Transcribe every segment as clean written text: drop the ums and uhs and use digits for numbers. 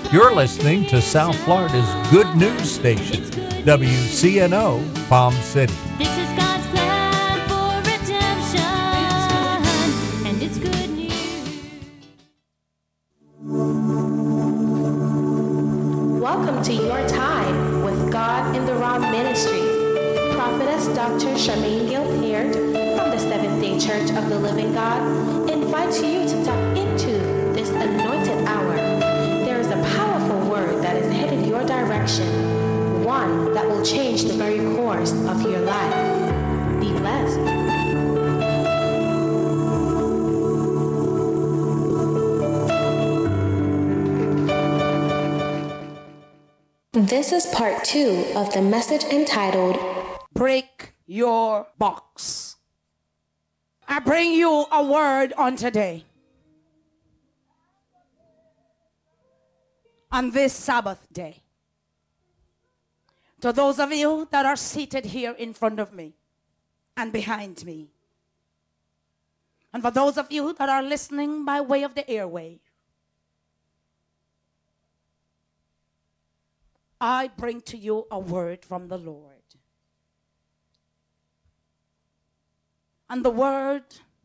You're listening to South Florida's good news station, WCNO Palm City. This is God's plan for redemption, and it's good news. Welcome to Your Time with God in the Raw Ministries. Prophetess Dr. Charmaine Gilpert from the Seventh-day Church of the Living God invites you to tap into this anointed hour. There is a powerful word that is headed your direction, one that will change the very course of your life. Be blessed. This is part 2 of the message entitled, Break Your Box. I bring you a word on today. On this Sabbath day. To those of you that are seated here in front of me and behind me. And for those of you that are listening by way of the airway. I bring to you a word from the Lord. And the word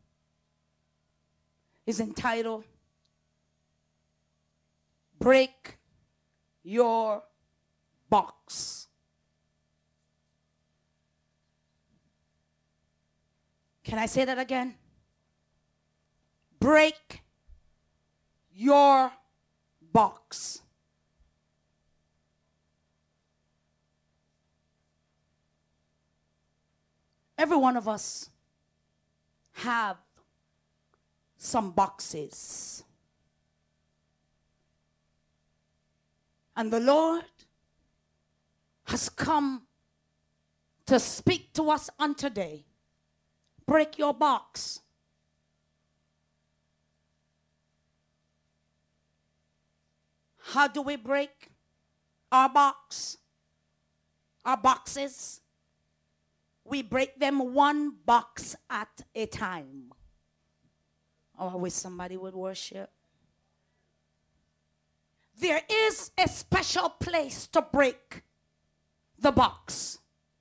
is entitled, Break Your Box. Can I say that again? Break your box. Every one of us have some boxes. And the Lord has come to speak to us on today. Break your box. How do we break our box? Our boxes? We break them one box at a time. Oh, I wish somebody would worship. There is a special place to break the box.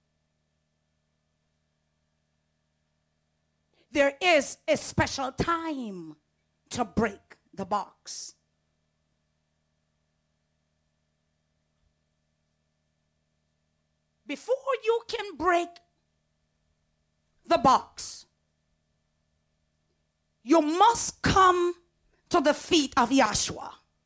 There is a special time to break the box. Before you can break the box, you must come to the feet of Yahshua.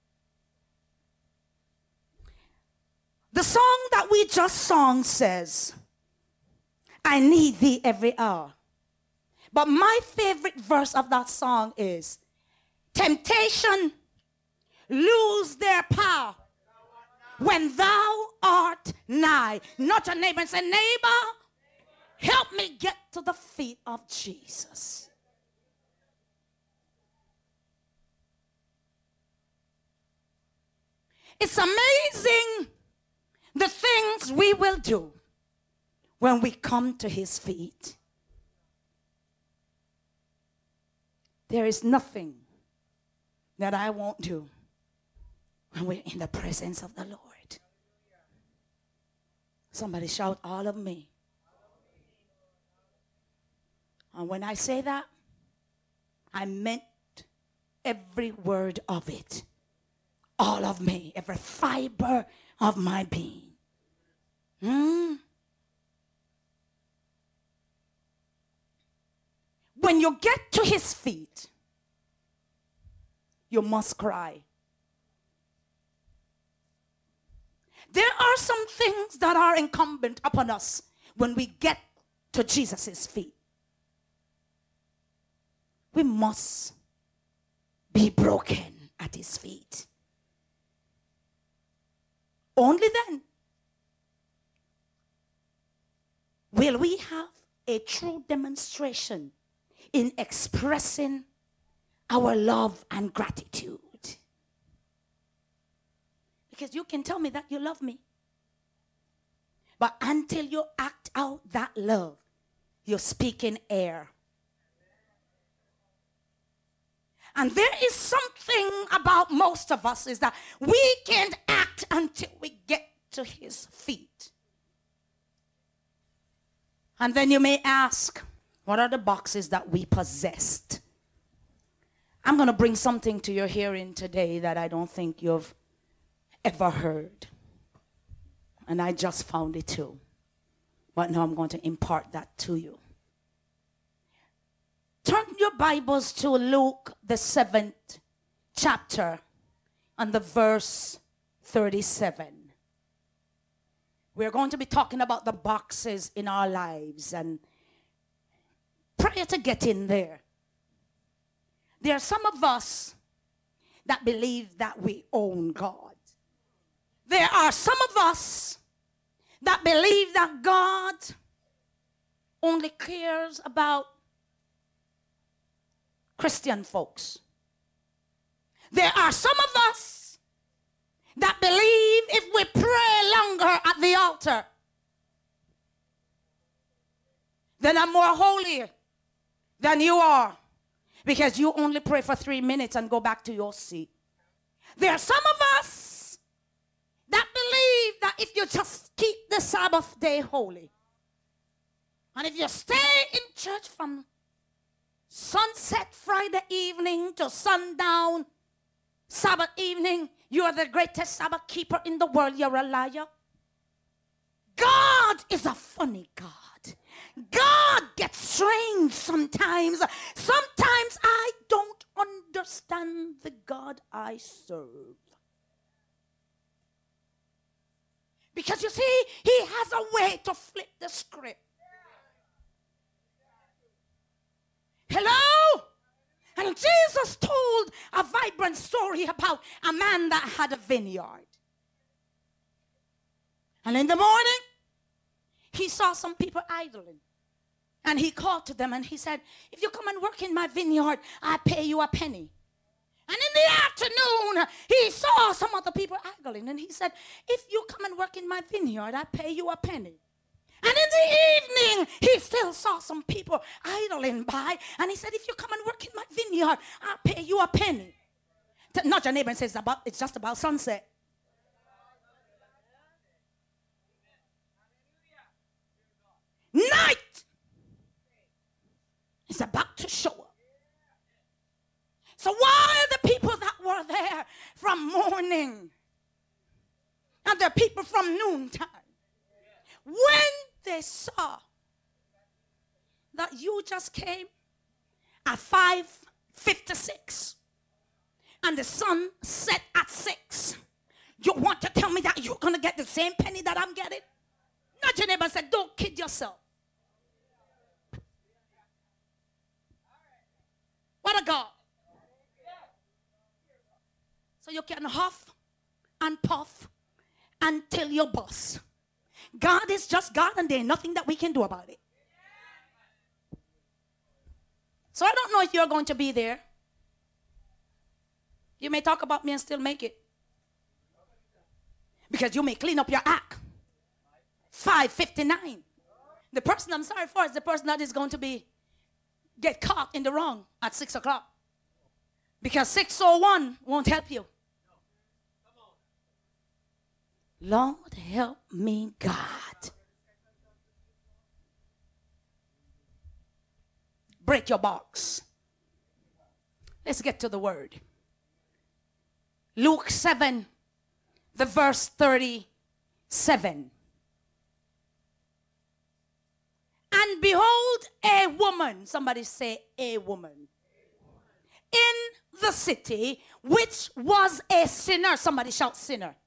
The song that we just sung says, I need thee every hour. But my favorite verse of that song is, temptation lose their power when thou art nigh. Not your neighbor and say, neighbor, help me get to the feet of Jesus. It's amazing the things we will do when we come to his feet. There is nothing that I won't do when we're in the presence of the Lord. Somebody shout, all of me. And when I say that, I meant every word of it. All of me, every fiber of my being. When you get to his feet, you must cry. There are some things that are incumbent upon us when we get to Jesus' feet. We must be broken at his feet. Only then will we have a true demonstration in expressing our love and gratitude. Because you can tell me that you love me, but until you act out that love, you're speaking air. And there is something about most of us is that we can't act until we get to his feet. And then you may ask, what are the boxes that we possessed? I'm going to bring something to your hearing today that I don't think you've ever heard. And I just found it too. But now I'm going to impart that to you. Turn your Bibles to Luke, the 7th chapter, and the verse 37. We're going to be talking about the boxes in our lives. And prior to getting there, there are some of us that believe that we own God. There are some of us that believe that God only cares about Christian folks. There are some of us that believe if we pray longer at the altar, then I'm more holy than you are, because you only pray for 3 minutes and go back to your seat. There are some of us that believe that if you just keep the Sabbath day holy, and if you stay in church from sunset Friday evening to sundown Sabbath evening, you are the greatest Sabbath keeper in the world. You're a liar. God is a funny God. God gets strange sometimes. Sometimes I don't understand the God I serve. Because you see, he has a way to flip the script. Hello? And Jesus told a vibrant story about a man that had a vineyard. And in the morning, he saw some people idling. And he called to them and he said, if you come and work in my vineyard, I pay you a penny. And in the afternoon, he saw some other people idling. And he said, if you come and work in my vineyard, I pay you a penny. And in the evening, he still saw some people idling by. And he said, if you come and work in my vineyard, I'll pay you a penny. Nudge your neighbor and say, it's just about sunset. Night is about to show up. So why the people that were there from morning and the people from noontime, when they saw that you just came at 5:56 and the sun set at 6, you want to tell me that you're going to get the same penny that I'm getting? Not your neighbor and said, don't kid yourself. What a God. So you can huff and puff and tell your boss, God is just God and there ain't nothing that we can do about it. So I don't know if you're going to be there. You may talk about me and still make it. Because you may clean up your act. 5:59. The person I'm sorry for is the person that is going to get caught in the wrong at 6 o'clock. Because 6:01 won't help you. Lord, help me, God. Break your box. Let's get to the word. Luke 7, the verse 37. And behold, a woman, somebody say a woman, in the city, which was a sinner. Somebody shout sinner.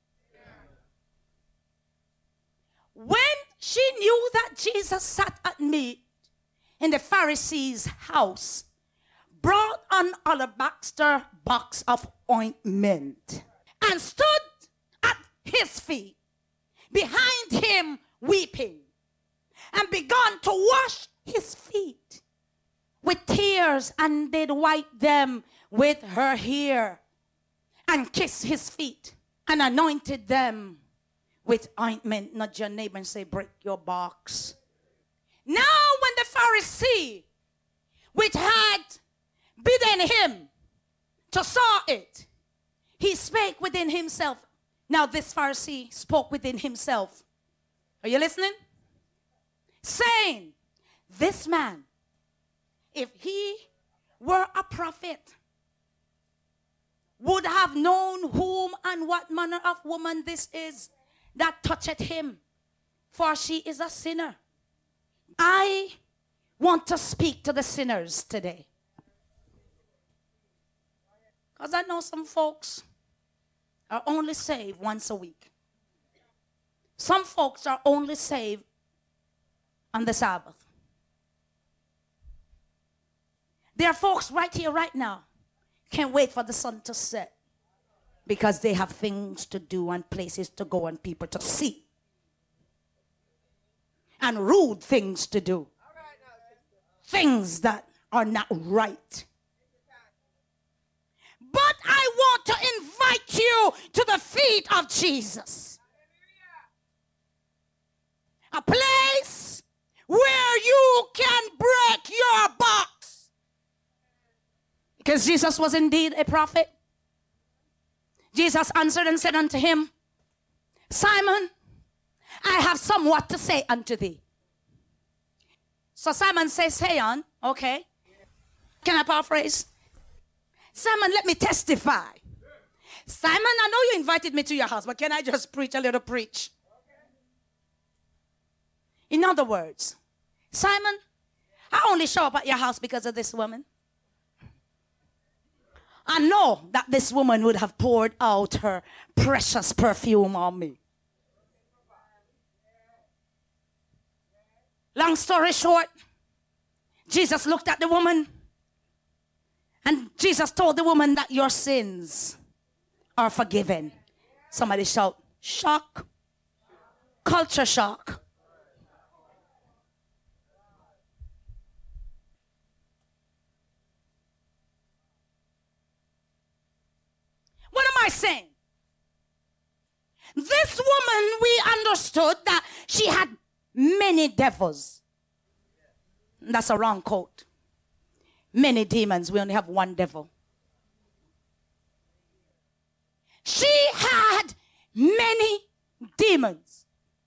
When she knew that Jesus sat at meat in the Pharisee's house, brought an alabaster box of ointment, and stood at his feet, behind him weeping, and began to wash his feet with tears, and did wipe them with her hair, and kissed his feet, and anointed them with ointment. Nudge your neighbor and say, break your box. Now when the Pharisee, which had bidden him to saw it, he spake within himself. Now this Pharisee spoke within himself. Are you listening? Saying, this man, if he were a prophet, would have known whom and what manner of woman this is that toucheth him, for she is a sinner. I want to speak to the sinners today. Because I know some folks are only saved once a week. Some folks are only saved on the Sabbath. There are folks right here, right now, can't wait for the sun to set because they have things to do and places to go and people to see. And rude things to do. Things that are not right. But I want to invite you to the feet of Jesus. A place where you can break your box. Because Jesus was indeed a prophet. Jesus answered and said unto him, Simon, I have somewhat to say unto thee. So Simon says, hey on, okay. Can I paraphrase? Simon, let me testify. Simon, I know you invited me to your house, but can I just preach a little preach? In other words, Simon, I only show up at your house because of this woman. I know that this woman would have poured out her precious perfume on me. Long story short, Jesus looked at the woman and Jesus told the woman that your sins are forgiven. Somebody shout, shock, culture shock. What am I saying? This woman, we understood that she had many devils. That's a wrong quote. Many demons. We only have one devil. She had many demons.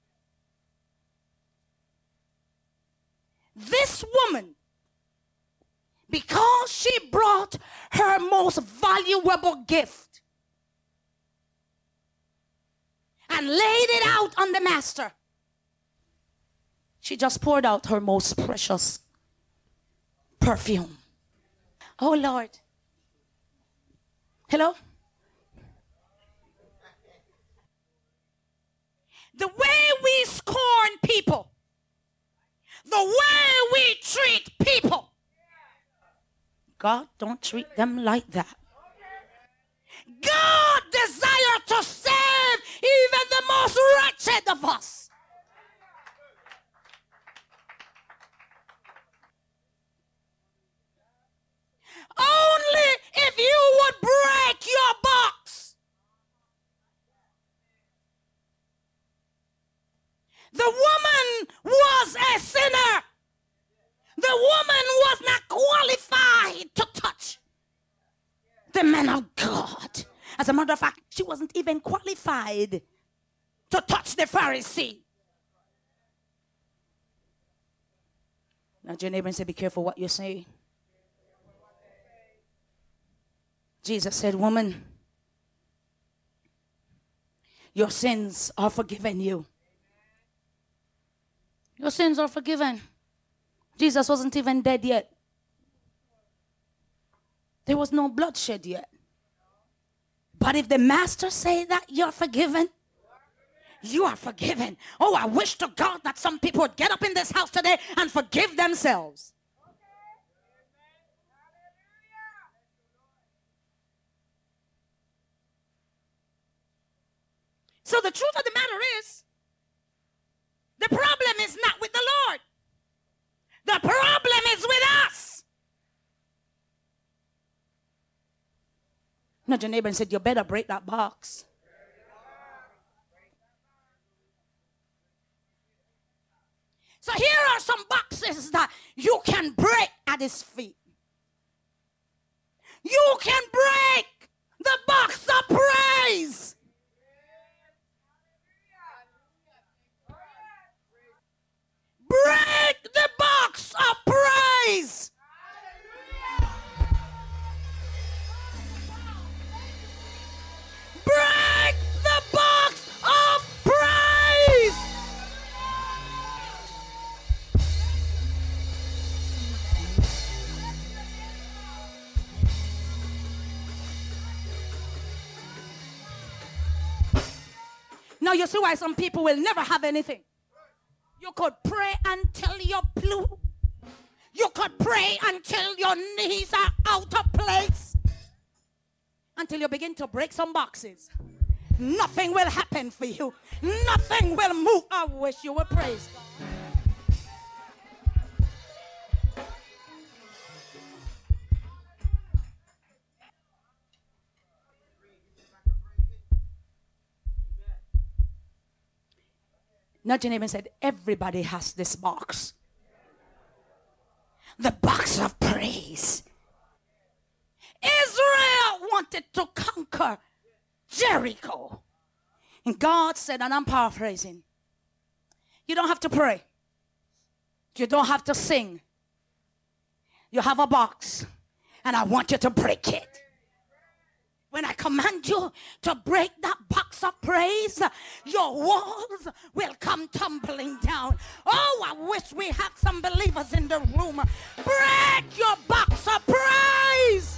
This woman, because she brought her most valuable gift and laid it out on the master, she just poured out her most precious perfume. Oh, Lord. Hello? The way we scorn people, the way we treat people, God don't treat them like that. God desires to save even the most wretched of us. Only if you would break your box. The woman was a sinner. The woman was not qualified to touch the man of God. As a matter of fact, she wasn't even qualified to touch the Pharisee. Now, your neighbor and say, be careful what you say. Jesus said, woman, your sins are forgiven you. Your sins are forgiven. Jesus wasn't even dead yet. There was no bloodshed yet. But if the master say that you're forgiven, you are forgiven. Oh, I wish to God that some people would get up in this house today and forgive themselves. So the truth of the matter is, the problem is not with the Lord. The problem is with us. Nudge your neighbor and said, you better break that box. So here are some boxes that you can break at his feet. you can break the box of praise. Break the box of praise. Break the box of praise. Now you see why some people will never have anything. You could pray until you're blue. You could pray until your knees are out of place. Until you begin to break some boxes. Nothing will happen for you. Nothing will move. I wish you were praised. Nudge your neighbor and said, everybody has this box. The box of praise. Israel wanted to conquer Jericho. And God said, and I'm paraphrasing, you don't have to pray. You don't have to sing. You have a box, and I want you to break it. When I command you to break that box of praise, your walls will come tumbling down. Oh, I wish we had some believers in the room. Break your box of praise.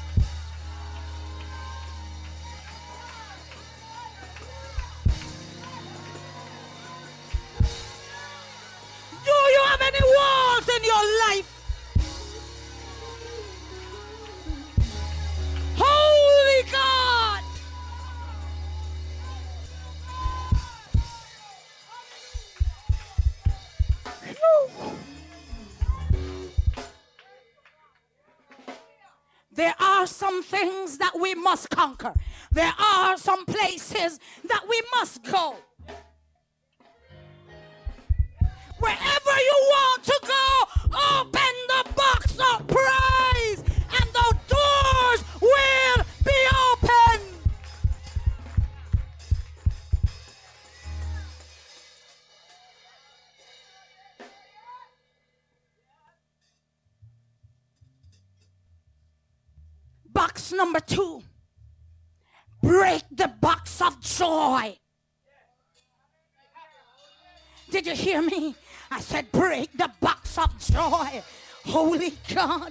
Do you have any walls in your life? Holy God! There are some things that we must conquer. There are some places that we must go. Wherever you want to go, open the box of praise and the doors will be open. Box number 2. Break the box of joy. Did you hear me? I said break the box of joy. Holy God.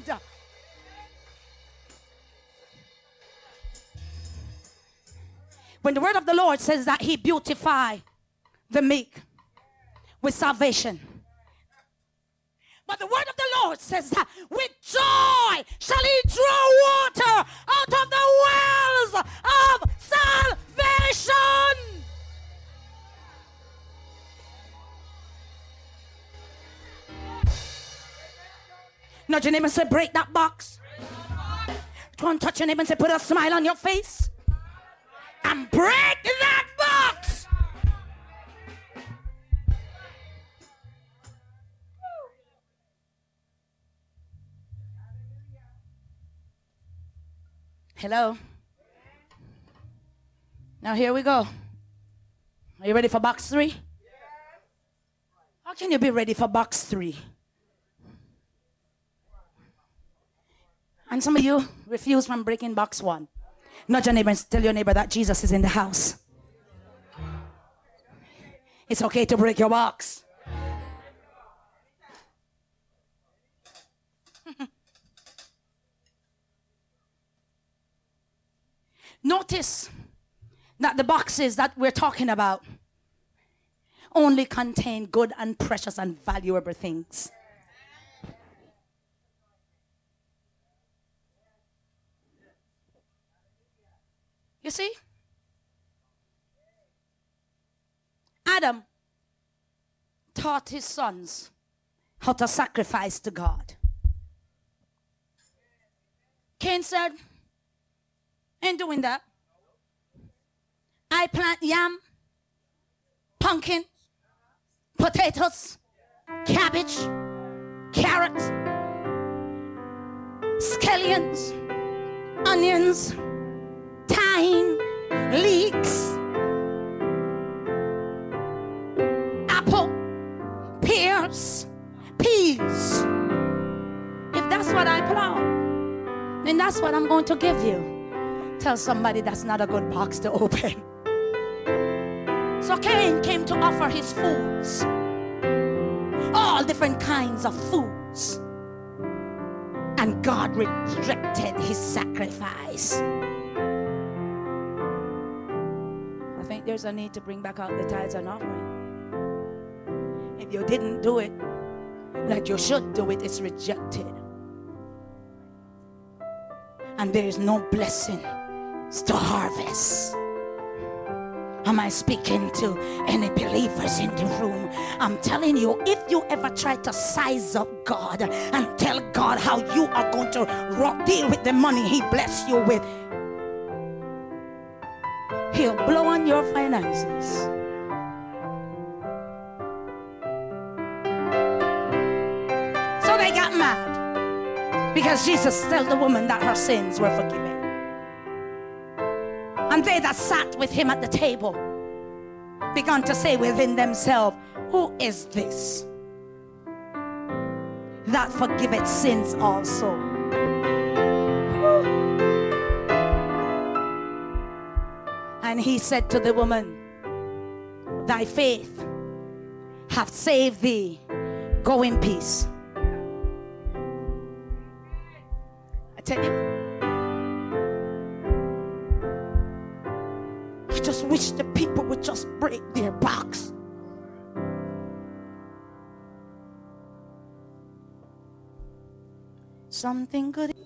When the word of the Lord says that he beautify the meek with salvation. But the word of the Lord says that with joy shall he draw water out of the wells of salvation. Nudge your neighbor and say, break that box. Go and touch your neighbor and say, put a smile on your face. And break that box. Hello. Now here we go. Are you ready for box 3? How can you be ready for box 3? And some of you refuse from breaking box 1. Nudge your neighbor and tell your neighbor that Jesus is in the house. It's okay to break your box. Notice that the boxes that we're talking about only contain good and precious and valuable things. You see? Adam taught his sons how to sacrifice to God. Cain said, ain't doing that. I plant yam, pumpkin, potatoes, cabbage, carrots, scallions, onions, thyme, leeks, apple, pears, peas. If that's what I plow, then that's what I'm going to give you. Tell somebody that's not a good box to open. So Cain came to offer his foods, all different kinds of foods, and God rejected his sacrifice. I think there's a need to bring back out the tithes and offering. If you didn't do it like you should do it, it's rejected. And there is no blessing to harvest. Am I speaking to any believers in the room? I'm telling you, if you ever try to size up God and tell God how you are going to deal with the money he blessed you with, he'll blow on your finances. So they got mad because Jesus told the woman that her sins were forgiven. And they that sat with him at the table began to say within themselves, who is this that forgiveth sins also? And he said to the woman, thy faith hath saved thee. Go in peace. I tell you, I just wish the people would just break their backs. Something good.